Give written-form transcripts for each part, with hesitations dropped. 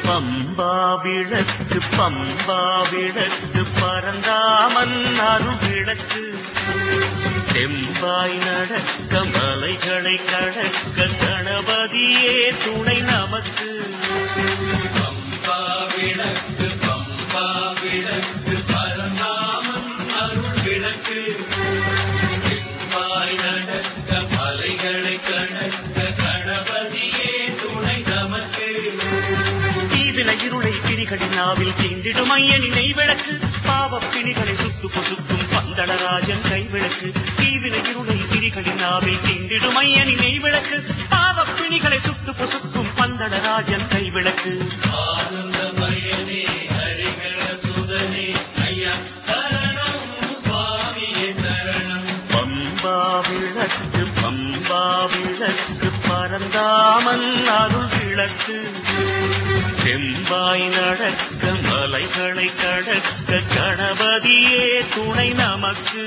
பம்பா விளக்கு பரந்தாமன் அருள் விளக்கு தெம்பாய் நடக்க மலைகளை கடக்க கணபதியே துணை நமக்கு. பம்பா விளக்கு பரந்தாமன் அருள் விளக்கு தெம்பாய் நடக்க மலைகளை கடக்க கணபதியே துணை நமக்கு. தீவின இருளை பிரிகளின் நாவில் தீண்டிடும் ஐயனின் நெய்விளக்கு பாவப் பிணிகளை சுட்டு பொசுக்கும் பந்தளராஜன் கைவிளக்கு. தீவின இருளை பிரிகளின் நாவில் தீண்டிடும் ஐயனின் நெய்விளக்கு பாவப் பிணிகளை சுட்டு பொசுக்கும் பந்தளராஜன் கைவிளக்கு. ஆனந்தமயனே ஹரிஹர சுதனே ஐயா சரணம் சுவாமியே சரணம். பம்பா விளக்கு பரந்தாமன் அருள் விளக்கு தெம்பாய் நடக்க மலைகளை கடக்க கணபதியே துணை நமக்கு.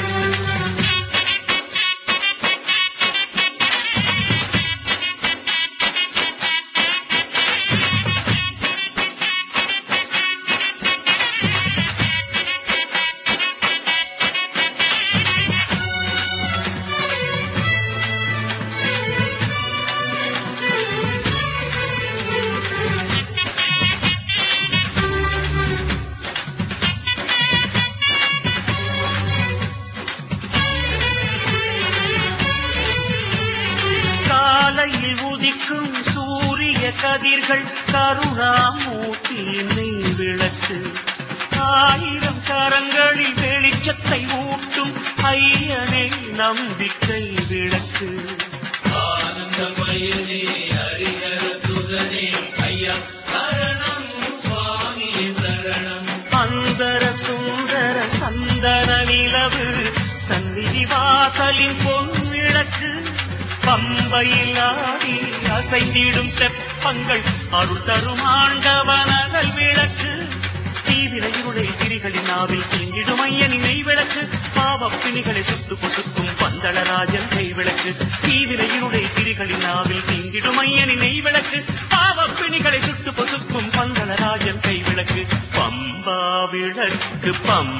காலையில் உதிக்கும் சூரிய கதிர்கள் கருணாமூர்த்தியின் நெய்விளக்கு ஆயிரம் கரங்களில் வெளிச்சத்தை ஊட்டும் ஐயனே நம்பிக்கை விளக்கு. ஆனந்தமயனே ஹரிஹர சுதனே ஐயா சரணம் சுவாமியே சரணம். அந்தர சுந்தர சந்தன நிலவு சந்நிதி வாசலின் பொன் விளக்கு பம்பையில் ஆடி அசைந்திடும் தெப்பங்கள் அருள் தரும் ஆண்டவனகல் விளக்கு. தீவிர இருளை திரிகளின் நாவில் தீண்டிடும் ஐயனின் நெய்விளக்கு பாவப் பிணிகளை சுட்டு பொசுக்கும் பந்தளராஜன் கைவிளக்கு. தீவிர இருளை திரிகளின் நாவில் தீண்டிடும் ஐயனின் நெய்விளக்கு பாவப் பிணிகளை சுட்டு பொசுக்கும் பந்தளராஜன் கைவிளக்கு. பம்பா விளக்கு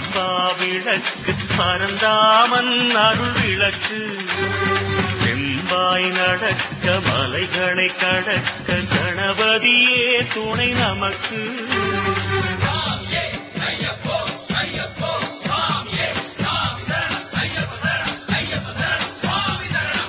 பரந்தாமன் அருள் விளக்கு தெம்பாய் நடக்க மலைகளை கடக்க கணபதியே துணை நமக்கு. சாமியே ஐயப்போ ஐயப்போ சாமியே சாமி சரணம் ஐயப்ப சரணம் ஐயப்ப சரணம் சுவாமி சரணம்.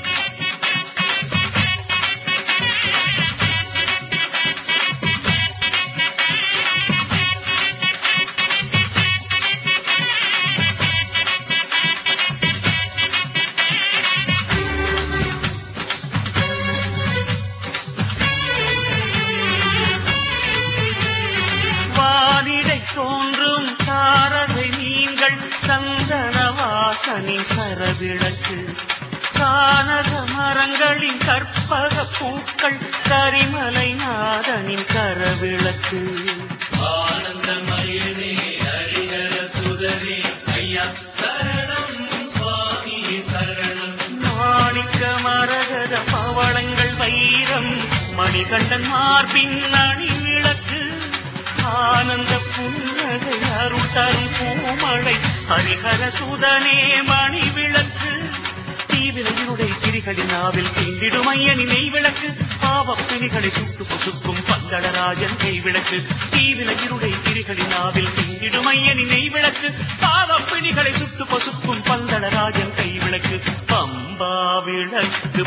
வானிடை தோன்றும் தாரகை நீங்கள் சந்தன வாசனின் சரவிளக்கு கானக மரங்களின் கற்பக பூக்கள் கரிமலை நாதனின் கரவிளக்கு. ஆனந்தமயனே ஹரிஹர சுதனே ஐயா சரணம் சுவாமியே சரணம். மாணிக்க மரகத பவளங்கள் வைரம் மணிகண்டன் மார்பின் அணி விளக்கு ஆனந்த புன்னகை அருள் தரும் பூமழை ஹரிஹர சுதனே மணி விளக்கு. தீவிர இருளை திரிகளின் நாவில் தீண்டிடும் ஐயனின் நெய்விளக்கு பாவப் பிணிகளை சுட்டு பொசுக்கும் பந்தளராஜன் கைவிளக்கு. தீவிர இருளை திரிகளின் நாவில் தீண்டிடும் ஐயனின் நெய்விளக்கு பாவப் பிணிகளை சுட்டு பொசுக்கும் பந்தளராஜன் கைவிளக்கு. பம்பா விளக்கு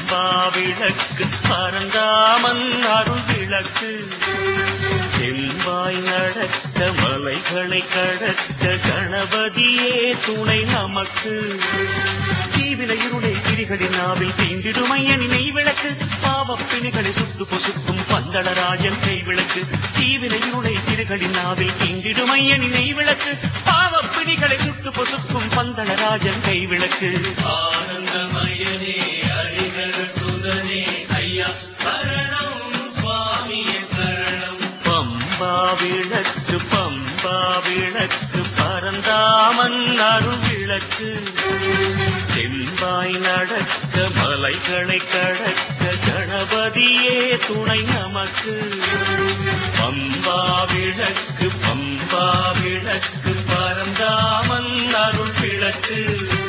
பரந்தாமன் அருள் விளக்கு தெம்பாய் நடக்க மலைகளை கடக்க கணபதியே துணை நமக்கு. தீவிர இருளை திரிகளின் நாவில் தீண்டிடும் ஐயனின் நெய்விளக்கு பாவப் பிணிகளை சுட்டு பொசுக்கும் பந்தளராஜன் கைவிளக்கு. தீவிர இருளை திரிகளின் நாவில் தீண்டிடும் ஐயனின் நெய்விளக்கு பாவப் பிணிகளை சுட்டு பொசுக்கும் பந்தளராஜன் கைவிளக்கு. ஆனந்தமயனே ஹரிஹர சுதனே ஐயா சரணம் சுவாமியே சரணம். பம்பா விளக்கு பரந்தாமன் அருள் விளக்கு விளக்கு செம்பாய் நடக்க மலைகளை கடக்க கணபதியே துணை நமக்கு பம்பா விளக்கு பரந்தாமன் அருள் விளக்கு